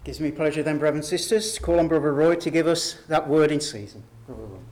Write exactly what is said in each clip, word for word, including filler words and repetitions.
Gives me pleasure then, brothers and sisters, to call on Brother Roy to give us that word in season. Brother Roy,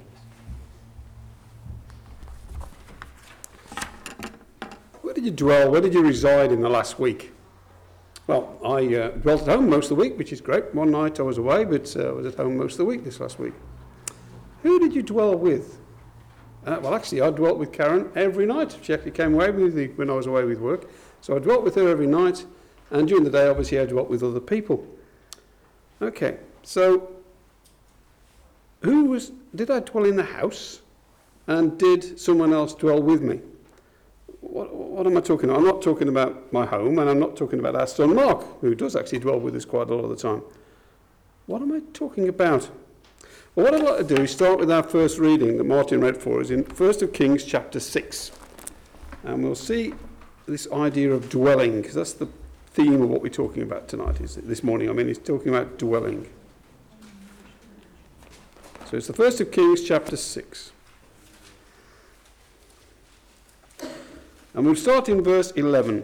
please. Where did you dwell? Where did you reside in the last week? Well, I uh, dwelt at home most of the week, which is great. One night I was away, but uh, I was at home most of the week this last week. Who did you dwell with? Uh, well, actually, I dwelt with Karen every night. She actually came away with me when I was away with work. So I dwelt with her every night, and during the day, obviously, I dwelt with other people. Okay, so who was, did I dwell in the house, and did someone else dwell with me? What, what am I talking about? I'm not talking about my home, and I'm not talking about our son Mark, who does actually dwell with us quite a lot of the time. What am I talking about? Well, what I'd like to do is start with our first reading that Martin read for us in First of Kings chapter six. And we'll see this idea of dwelling, because that's the theme of what we're talking about tonight, is this morning. I mean, he's talking about dwelling. So it's the First of Kings chapter six. And we'll start in verse eleven.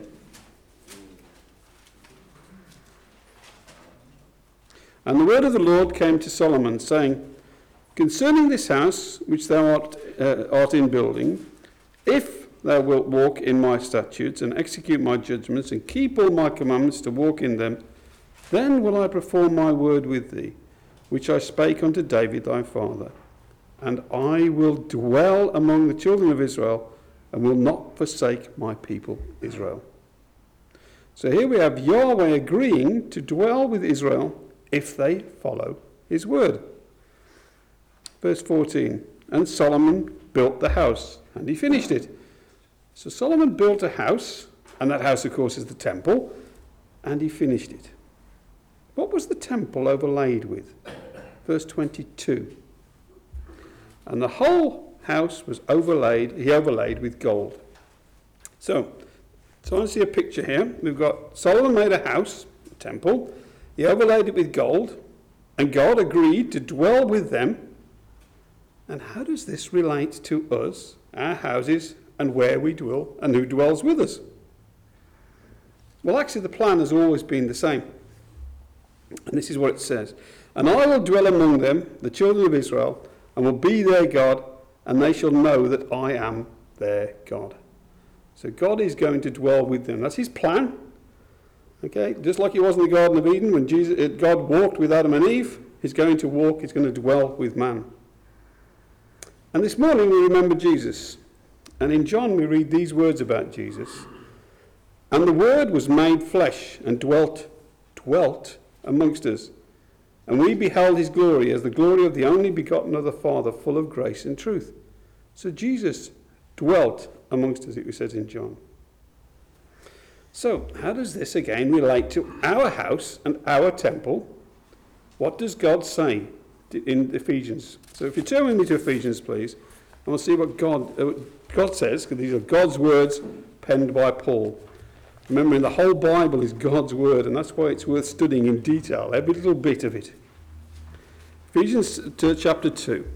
And the word of the Lord came to Solomon, saying, Concerning this house which thou art, uh, art in building, if thou wilt walk in my statutes, and execute my judgments, and keep all my commandments to walk in them, then will I perform my word with thee, which I spake unto David thy father. And I will dwell among the children of Israel, and will not forsake my people Israel. So here we have Yahweh agreeing to dwell with Israel if they follow his word. Verse fourteen, and Solomon built the house, and he finished it. So Solomon built a house, and that house, of course, is the temple, and he finished it. What was the temple overlaid with? Verse twenty-two. And the whole house was overlaid, he overlaid with gold. So, so I see a picture here. We've got Solomon made a house, a temple, he overlaid it with gold, and God agreed to dwell with them. And how does this relate to us, our houses, and where we dwell, and who dwells with us? Well, actually, the plan has always been the same. And this is what it says. And I will dwell among them, the children of Israel, and will be their God, and they shall know that I am their God. So God is going to dwell with them. That's his plan. Okay, just like he was in the Garden of Eden when Jesus, God walked with Adam and Eve, he's going to walk, he's going to dwell with man. And this morning we remember Jesus. And in John we read these words about Jesus. And the Word was made flesh and dwelt, dwelt amongst us. And we beheld his glory as the glory of the only begotten of the Father, full of grace and truth. So Jesus dwelt amongst us, it says in John. So how does this again relate to our house and our temple? What does God say in Ephesians? So if you turn with me to Ephesians, please, and we'll see what God, uh, God says, because these are God's words penned by Paul. Remembering the whole Bible is God's word, and that's why it's worth studying in detail, every little bit of it. Ephesians chapter two.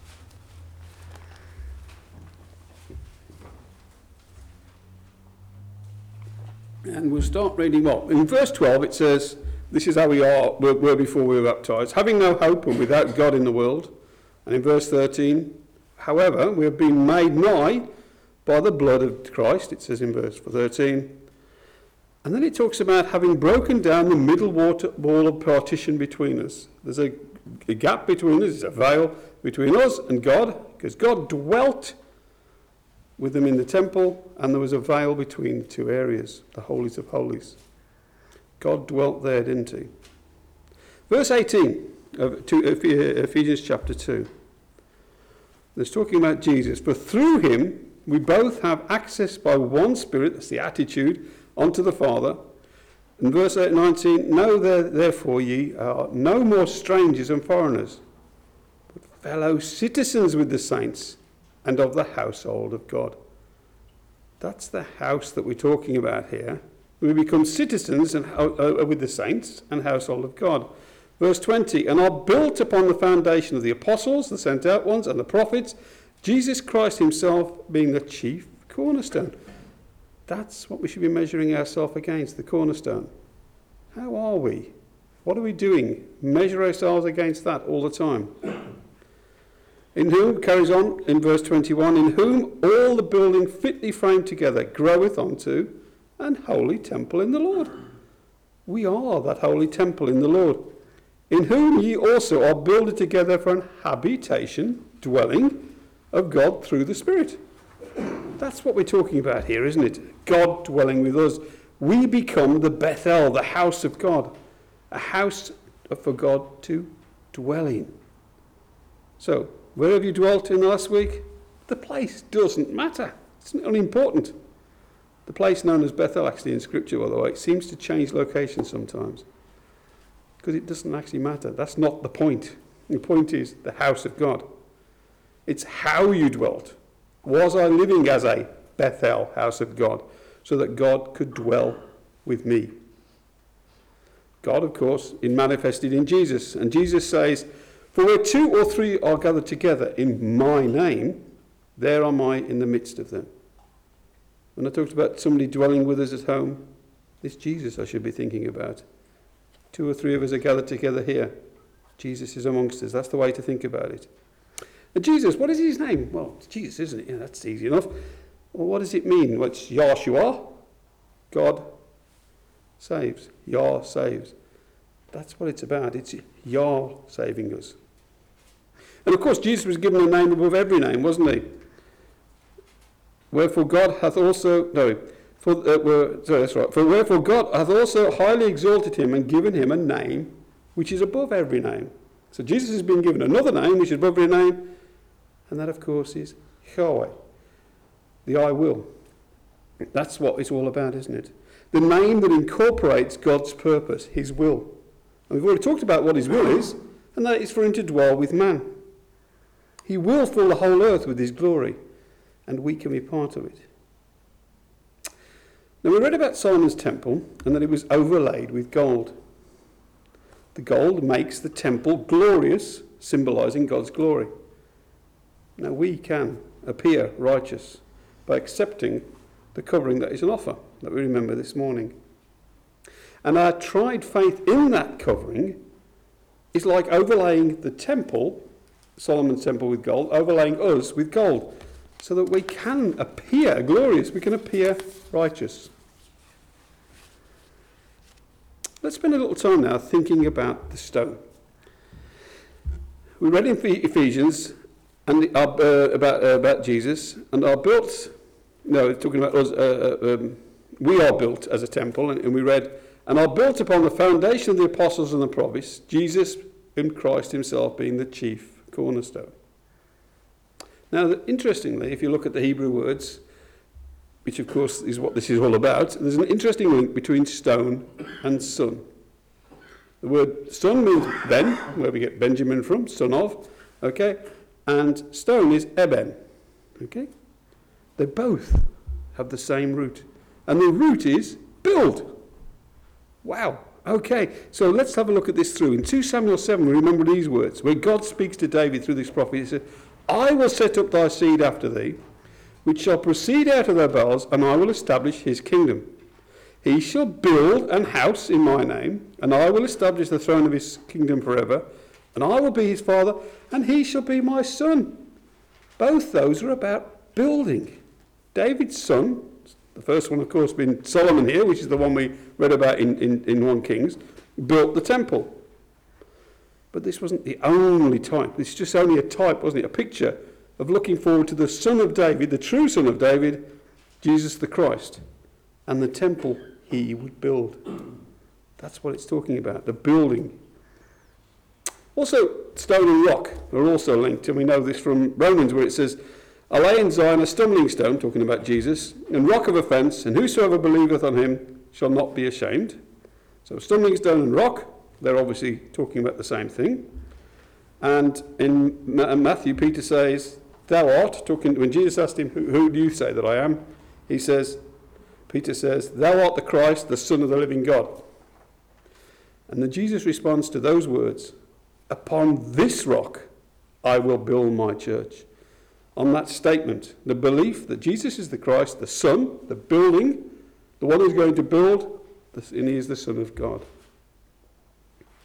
And we'll start reading what? In verse twelve it says, this is how we are, were, were before we were baptized, having no hope and without God in the world. And in verse thirteen, however, we have been made nigh by the blood of Christ, it says in verse thirteen. And then it talks about having broken down the middle water, wall of partition between us. There's a, a gap between us, it's a veil between us and God, because God dwelt with them in the temple, and there was a veil between the two areas, the holies of holies. God dwelt there, didn't he? Verse eighteen of Ephesians chapter two. It's talking about Jesus. For through him we both have access by one Spirit, that's the attitude, unto the Father. In verse nineteen, know therefore ye are no more strangers and foreigners, but fellow citizens with the saints and of the household of God. That's the house that we're talking about here. We become citizens and, uh, with the saints and household of God. Verse twenty, and are built upon the foundation of the apostles, the sent out ones, and the prophets, Jesus Christ himself being the chief cornerstone. That's what we should be measuring ourselves against, the cornerstone. How are we? What are we doing? Measure ourselves against that all the time. In whom, carries on in verse twenty-one, in whom all the building fitly framed together groweth unto an holy temple in the Lord. We are that holy temple in the Lord, in whom ye also are builded together for an habitation, dwelling of God through the Spirit. That's what we're talking about here, isn't it? God dwelling with us. We become the Bethel, the house of God, a house for God to dwell in. So, where have you dwelt in the last week? The place doesn't matter. It's unimportant. The place known as Bethel, actually, in Scripture, by the way, it seems to change location sometimes. Because it doesn't actually matter. That's not the point. The point is the house of God. It's how you dwelt. Was I living as a Bethel, house of God, so that God could dwell with me? God, of course, is manifested in Jesus. And Jesus says, for where two or three are gathered together in my name, there am I in the midst of them. When I talked about somebody dwelling with us at home, it's Jesus I should be thinking about. Two or three of us are gathered together here. Jesus is amongst us. That's the way to think about it. And Jesus, what is his name? Well, it's Jesus, isn't it? Yeah, that's easy enough. Well, what does it mean? Well, it's Yahshua. God saves. Yah saves. That's what it's about. It's Yah saving us. And of course, Jesus was given a name above every name, wasn't he? Wherefore God hath also, no, for, uh, were, sorry, that's right. For wherefore God hath also highly exalted him and given him a name which is above every name. So Jesus has been given another name which is above every name, and that, of course, is Yahweh, the I will. That's what it's all about, isn't it? The name that incorporates God's purpose, his will. And we've already talked about what his will is, and that is for him to dwell with man. He will fill the whole earth with his glory, and we can be part of it. Now, we read about Solomon's temple, and that it was overlaid with gold. The gold makes the temple glorious, symbolizing God's glory. Now, we can appear righteous by accepting the covering that is an offer, that we remember this morning. And our tried faith in that covering is like overlaying the temple, Solomon's temple, with gold, overlaying us with gold, so that we can appear glorious, we can appear righteous. Let's spend a little time now thinking about the stone. We read in Ephesians and uh, about uh, about Jesus, and are built. No, it's talking about us. Uh, um, we are built as a temple, and, and we read, and are built upon the foundation of the apostles and the prophets, Jesus in Christ himself being the chief cornerstone. Now, interestingly, if you look at the Hebrew words, which of course is what this is all about, there's an interesting link between stone and son. The word son means Ben, where we get Benjamin from, son of, okay, and stone is Eben, okay. They both have the same root, and the root is build. Wow. Okay, so let's have a look at this through. In two Samuel seven, we remember these words, where God speaks to David through this prophet. He said, I will set up thy seed after thee, which shall proceed out of thy bowels, and I will establish his kingdom. He shall build an house in my name, and I will establish the throne of his kingdom forever, and I will be his father, and he shall be my son. Both those are about building. David's son, the first one, of course, being Solomon here, which is the one we read about in, in, in First Kings, built the temple. But this wasn't the only type. This is just only a type, wasn't it? A picture of looking forward to the son of David, the true son of David, Jesus the Christ, and the temple he would build. That's what it's talking about, the building. Also, stone and rock are also linked, and we know this from Romans, where it says, I lay in Zion a stumbling stone, talking about Jesus, and rock of offence, and whosoever believeth on him shall not be ashamed. So stumbling stone and rock, they're obviously talking about the same thing. And in Matthew, Peter says, thou art, talking, when Jesus asked him, who, who do you say that I am? He says, Peter says, thou art the Christ, the Son of the living God. And then Jesus responds to those words, upon this rock I will build my church. On that statement, the belief that Jesus is the Christ, the Son, the building, the one who's going to build, and he is the Son of God.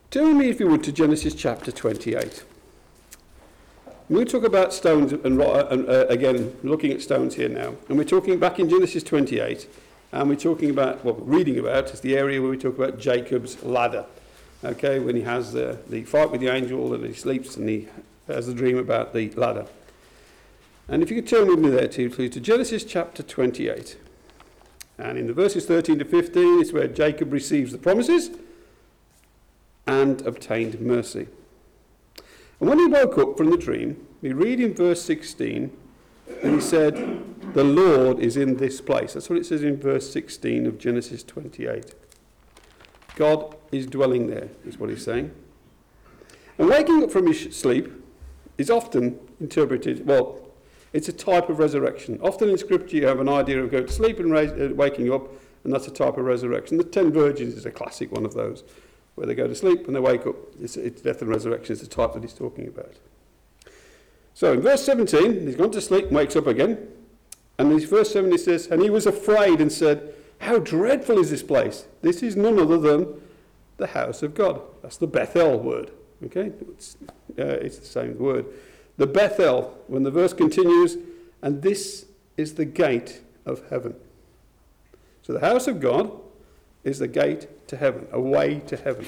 Turn with me, if you would, to Genesis chapter twenty-eight. We talk about stones, and, and uh, again, looking at stones here now. And we're talking back in Genesis twenty-eight, and we're talking about, what we're reading about is the area where we talk about Jacob's ladder. Okay, when he has the, the fight with the angel and he sleeps and he has the dream about the ladder. And if you could turn with me there too, please, to Genesis chapter twenty-eight. And in the verses thirteen to fifteen, it's where Jacob receives the promises and obtained mercy. And when he woke up from the dream, we read in verse sixteen, and he said, the Lord is in this place. That's what it says in verse sixteen of Genesis twenty-eight. God is dwelling there, is what he's saying. And waking up from his sleep is often interpreted, well, it's a type of resurrection. Often in Scripture you have an idea of going to sleep and raise, uh, waking up, and that's a type of resurrection. The ten virgins is a classic one of those, where they go to sleep and they wake up. It's, it's death and resurrection is the type that he's talking about. So in verse seventeen, he's gone to sleep and wakes up again. And in verse seventeen it says, and he was afraid and said, how dreadful is this place? This is none other than the house of God. That's the Bethel word. Okay, it's, uh, it's the same word. The Bethel, when the verse continues, and this is the gate of heaven. So the house of God is the gate to heaven, a way to heaven.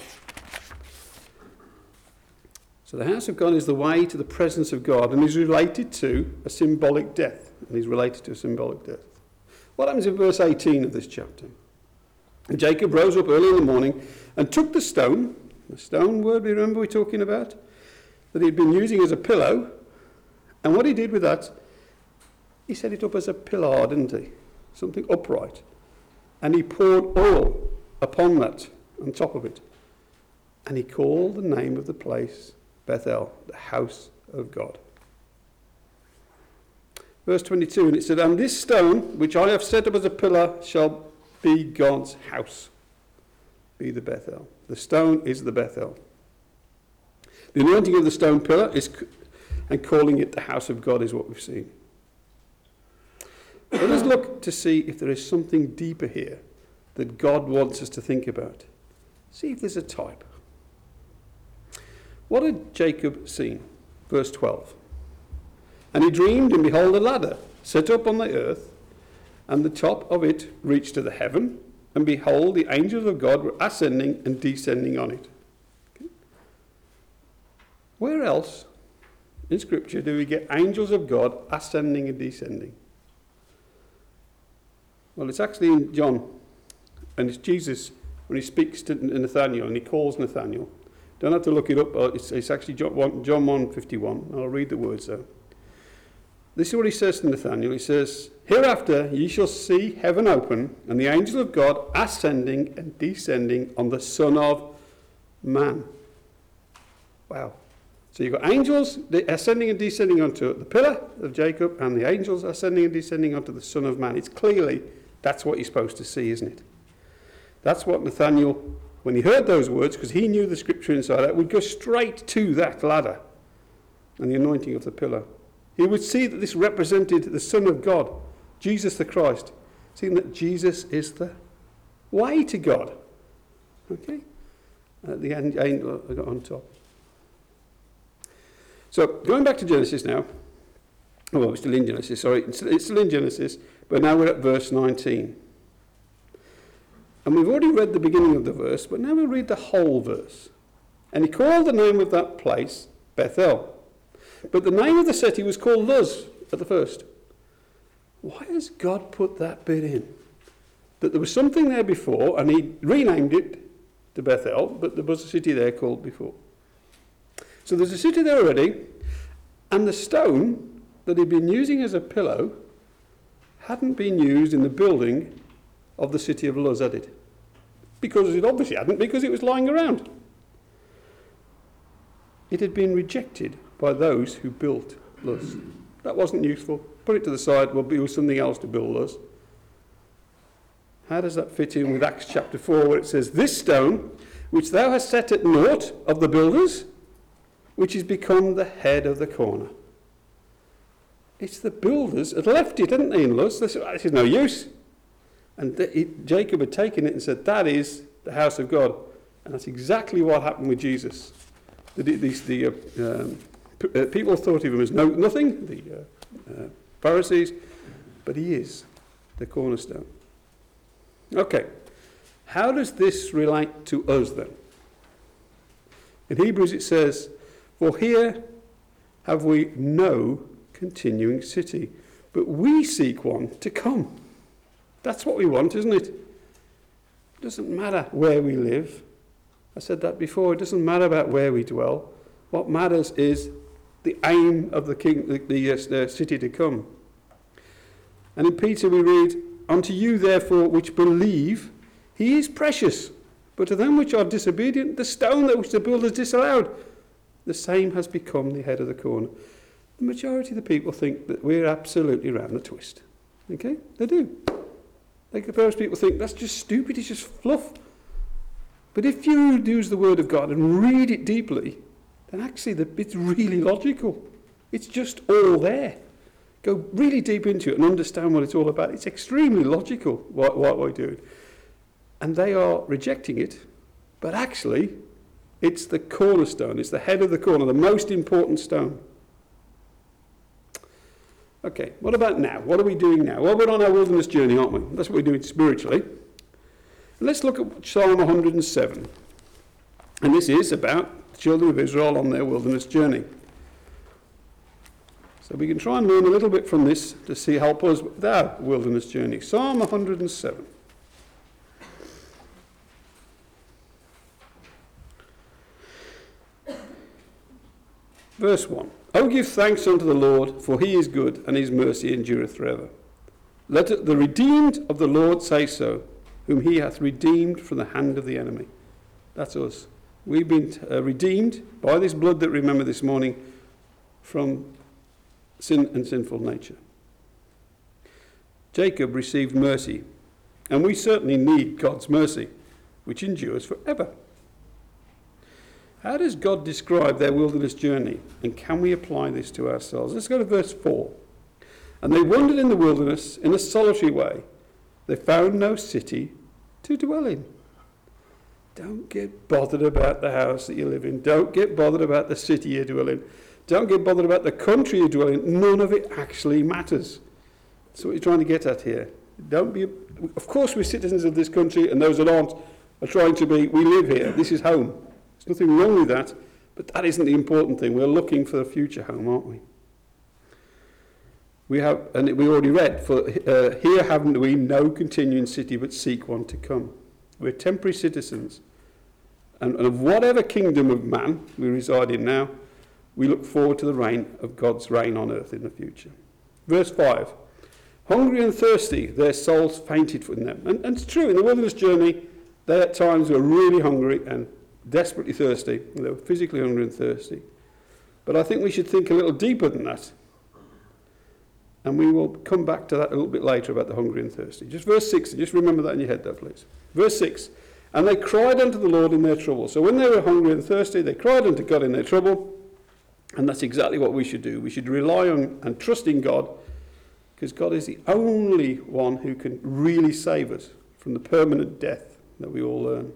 So the house of God is the way to the presence of God and is related to a symbolic death. And is related to a symbolic death. What happens in verse eighteen of this chapter? And Jacob rose up early in the morning and took the stone, the stone word, remember we're talking about, that he'd been using as a pillow. And what he did with that, he set it up as a pillar, didn't he? Something upright. And he poured oil upon that, on top of it. And he called the name of the place Bethel, the house of God. Verse twenty-two, and it said, and this stone, which I have set up as a pillar, shall be God's house. Be the Bethel. The stone is the Bethel. The anointing of the stone pillar is, and calling it the house of God is what we've seen. Let us look to see if there is something deeper here that God wants us to think about. See if there's a type. What had Jacob seen? Verse twelve. And he dreamed, and behold, a ladder set up on the earth, and the top of it reached to the heaven, and behold, the angels of God were ascending and descending on it. Okay. Where else in Scripture do we get angels of God ascending and descending? Well, it's actually in John, and it's Jesus when he speaks to Nathaniel, and he calls Nathaniel. Don't have to look it up, it's, it's actually John one fifty-one. I'll read the words there. This is what he says to Nathaniel. He says, hereafter ye shall see heaven open, and the angels of God ascending and descending on the Son of Man. Wow. So you've got angels ascending and descending onto the pillar of Jacob, and the angels ascending and descending onto the Son of Man. It's clearly, that's what you're supposed to see, isn't it? That's what Nathaniel, when he heard those words, because he knew the Scripture inside out, would go straight to that ladder and the anointing of the pillar. He would see that this represented the Son of God, Jesus the Christ, seeing that Jesus is the way to God. Okay? At the end, angel on top. So, going back to Genesis now. Oh, well, we're still in Genesis, sorry. It's, it's still in Genesis, but now we're at verse nineteen. And we've already read the beginning of the verse, but now we'll read the whole verse. And he called the name of that place Bethel. But the name of the city was called Luz at the first. Why has God put that bit in? That there was something there before, and he renamed it to Bethel, but there was a city there called before. So there's a city there already, and the stone that he'd been using as a pillow hadn't been used in the building of the city of Luz, had it? Because it obviously hadn't, because it was lying around. It had been rejected by those who built Luz. That wasn't useful. Put it to the side, we'll build something else to build Luz. How does that fit in with Acts chapter four, where it says, this stone, which thou hast set at naught of the builders, which is become the head of the corner. It's the builders had left it, hadn't they, in Luz? They said, this is no use. And the, it, Jacob had taken it and said, that is the house of God. And that's exactly what happened with Jesus. The, the, the, uh, um, p- uh, people thought of him as no, nothing, the uh, uh, Pharisees, but he is the cornerstone. Okay, how does this relate to us then? In Hebrews it says, "For here have we no continuing city, but we seek one to come." That's what we want, isn't it? It doesn't matter where we live. I said that before. It doesn't matter about where we dwell. What matters is the aim of the king, the, the, uh, the city to come. And in Peter we read, "Unto you therefore which believe, he is precious. But to them which are disobedient, the stone that which the builders disallowed, the same has become the head of the corner." The majority of the people think that we're absolutely round the twist. Okay? They do. Like most people think that's just stupid, it's just fluff. But if you use the Word of God and read it deeply, then actually the, it's really logical. It's just all there. Go really deep into it and understand what it's all about. It's extremely logical what, what we're doing. And they are rejecting it, but actually it's the cornerstone, it's the head of the corner, the most important stone. Okay, what about now? What are we doing now? Well, we're on our wilderness journey, aren't we? That's what we're doing spiritually. And let's look at Psalm one hundred and seven. And this is about the children of Israel on their wilderness journey. So we can try and learn a little bit from this to see help us with our wilderness journey. Psalm one hundred and seven. Verse one. "O give thanks unto the Lord, for he is good, and his mercy endureth forever. Let the redeemed of the Lord say so, whom he hath redeemed from the hand of the enemy." That's us. We've been uh, redeemed by this blood that we remember this morning from sin and sinful nature. Jacob received mercy, and we certainly need God's mercy, which endures forever. How does God describe their wilderness journey, and can we apply this to ourselves? Let's go to verse four. "And they wandered in the wilderness in a solitary way. They found no city to dwell in." Don't get bothered about the house that you live in. Don't get bothered about the city you dwell in. Don't get bothered about the country you dwell in. None of it actually matters. That's what you're trying to get at here. Don't be. Of course, we're citizens of this country, and those that aren't are trying to be. We live here. This is home. There's nothing wrong with that, but that isn't the important thing. We're looking for a future home, aren't we? We have, and we already read, "For uh, here haven't we no continuing city, but seek one to come." We're temporary citizens, and, and of whatever kingdom of man we reside in now, we look forward to the reign of God's reign on earth in the future. Verse five. "Hungry and thirsty, their souls fainted in them." And, and it's true, in the wilderness journey, they at times were really hungry and desperately thirsty. They were physically hungry and thirsty. But I think we should think a little deeper than that. And we will come back to that a little bit later about the hungry and thirsty. Just verse six, just remember that in your head though, please. Verse six. "And they cried unto the Lord in their trouble." So when they were hungry and thirsty, they cried unto God in their trouble. And that's exactly what we should do. We should rely on and trust in God, because God is the only one who can really save us from the permanent death that we all earn.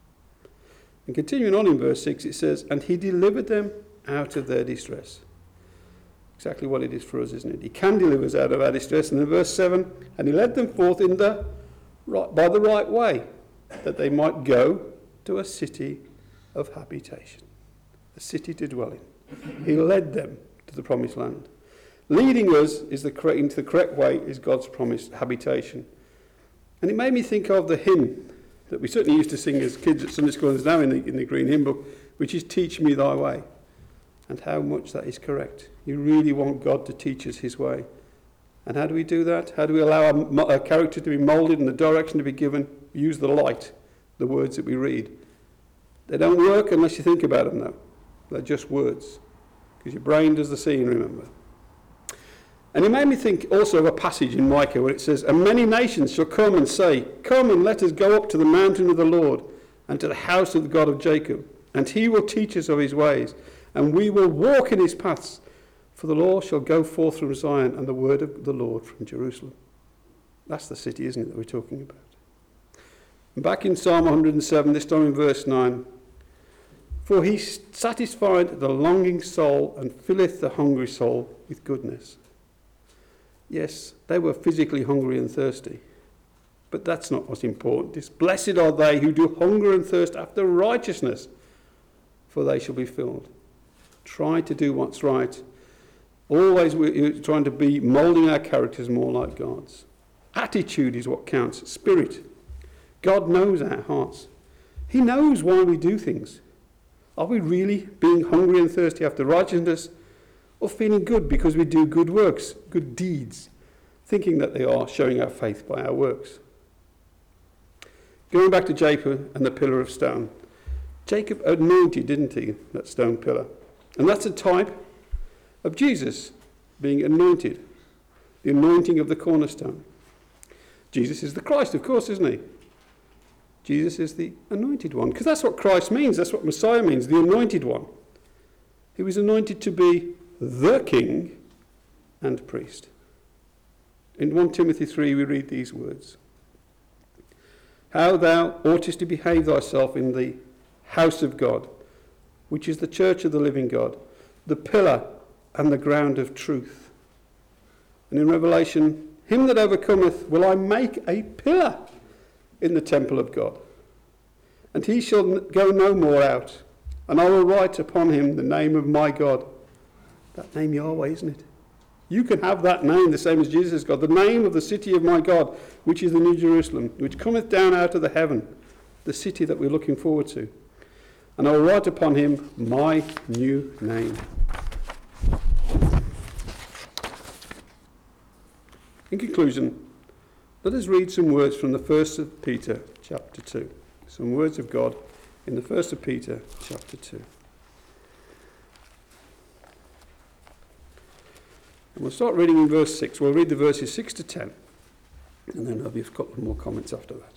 And continuing on in verse six, it says, "And he delivered them out of their distress." Exactly what it is for us, isn't it? He can deliver us out of our distress. And in verse seven, "And he led them forth in the right, by the right way, that they might go to a city of habitation," a city to dwell in. He led them to the promised land. Leading us is the correct, into the correct way is God's promised habitation. And it made me think of the hymn that we certainly used to sing as kids at Sunday school, and is now in the, in the Green Hymn Book, which is "Teach me thy way," and how much that is correct. You really want God to teach us his way. And how do we do that? How do we allow our, our character to be moulded and the direction to be given? Use the light, the words that we read. They don't work unless you think about them, though. They're just words, because your brain does the seeing, remember. And it made me think also of a passage in Micah where it says, "And many nations shall come and say, Come and let us go up to the mountain of the Lord, and to the house of the God of Jacob. And he will teach us of his ways, and we will walk in his paths. For the law shall go forth from Zion, and the word of the Lord from Jerusalem." That's the city, isn't it, that we're talking about? And back in Psalm one hundred and seven, this time in verse nine, for he satisfied the longing soul and filleth the hungry soul with goodness. Yes, they were physically hungry and thirsty, but that's not what's important. It's blessed are they who do hunger and thirst after righteousness, for they shall be filled. Try to do what's right. Always we're trying to be moulding our characters more like God's. Attitude is what counts. Spirit. God knows our hearts. He knows why we do things. Are we really being hungry and thirsty after righteousness, or feeling good because we do good works, good deeds, thinking that they are showing our faith by our works? Going back to Jacob and the pillar of stone. Jacob anointed, didn't he, that stone pillar? And that's a type of Jesus being anointed, the anointing of the cornerstone. Jesus is the Christ, of course, isn't he? Jesus is the anointed one, because that's what Christ means, that's what Messiah means, the anointed one. He was anointed to be the king and priest. In First Timothy three we read these words. How thou oughtest to behave thyself in the house of God, which is the church of the living God, the pillar and the ground of truth. And in Revelation, him that overcometh will I make a pillar in the temple of God, and he shall go no more out, and I will write upon him the name of my God. That name Yahweh, isn't it? You can have that name, the same as Jesus has got, the name of the city of my God, which is the New Jerusalem, which cometh down out of the heaven, the city that we're looking forward to. And I will write upon him my new name. In conclusion, let us read some words from the first of Peter chapter two. Some words of God in the first of Peter chapter two. And we'll start reading in verse six. We'll read the verses six to ten, and then there'll be a couple more comments after that.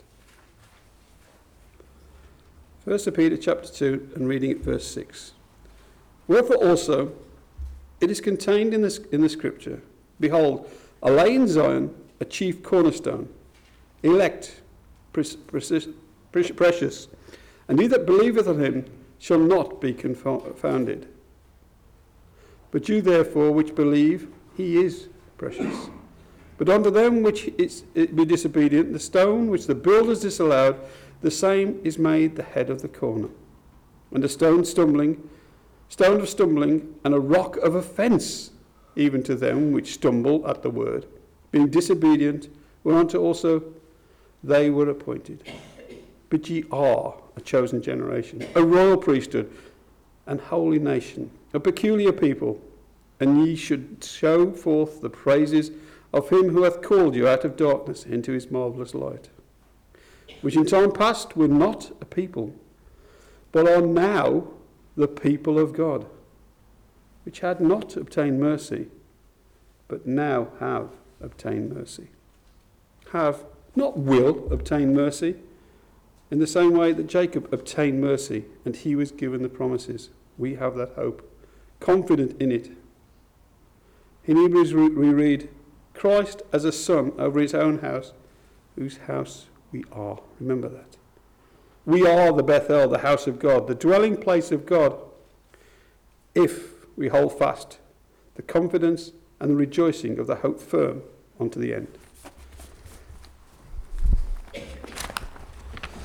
First of Peter chapter two, and reading at verse six. Wherefore also it is contained in the, in the scripture, behold, I lay in Zion a chief cornerstone, elect, precious, precious, and he that believeth on him shall not be confounded. But you therefore which believe, he is precious. But unto them which is, it be disobedient, the stone which the builders disallowed, the same is made the head of the corner, and a stone stumbling, stone of stumbling, and a rock of offence, even to them which stumble at the word, being disobedient, whereunto also they were appointed. But ye are a chosen generation, a royal priesthood, an holy nation, a peculiar people, and ye should show forth the praises of him who hath called you out of darkness into his marvellous light, which in time past were not a people, but are now the people of God, which had not obtained mercy, but now have obtained mercy. Have, not will, obtain mercy, in the same way that Jacob obtained mercy, and he was given the promises. We have that hope, confident in it. In Hebrews we read, Christ as a son over his own house, whose house we are. Remember that. We are the Bethel, the house of God, the dwelling place of God, if we hold fast the confidence and the rejoicing of the hope firm unto the end.